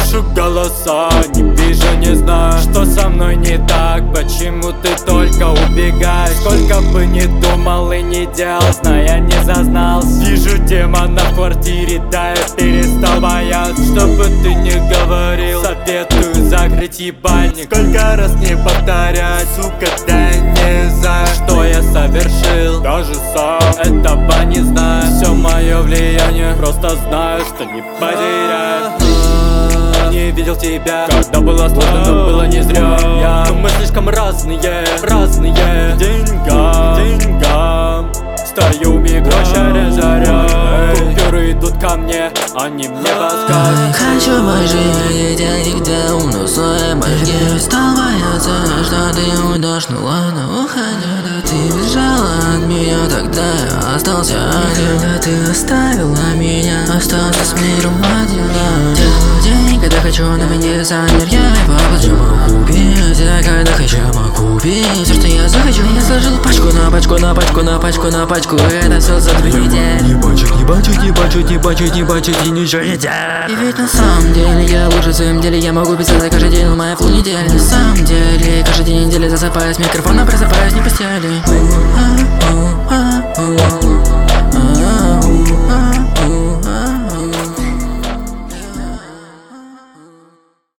Слышу голоса, не вижу, не знаю, что со мной не так. Почему ты только убегаешь? Сколько бы ни думал и не делал, зная, не зазнался. Вижу демона в квартире, да я перестал бояться. Чтобы ты не говорил, советую закрыть ебальник. Сколько раз не повторять, сука, да я не знаю, что я совершил. Даже сам этого не знаю. Все мое влияние, просто знаю, что не потеряю. Не видел тебя, когда было сложно, но было не зря. Но мы слишком разные деньгам. Стою в микрошаре заря. Купюры идут ко мне, они мне подсказывают. Хочу больше видеть денег, где умно в своей башке. Стал бояться, что ты уйдешь, ну ладно, уходи. Да ты бежала от меня, тогда я остался один. Да ты оставила меня, остался с миром один. Делаю денег, когда хочу на кондиционер, я его хочу купить. Я когда хочу могу купить все, что я захочу. Я сложил пачку на пачку, на пачку, на пачку, на пачку. Это все за 2 недели. Не бачить и ничего не делать. И ведь на самом деле я лучше в своем деле. Я могу писать за каждый день, но моя флу неделя. На самом деле, каждый день недели засыпаю с микрофона, просыпаюсь не в постели.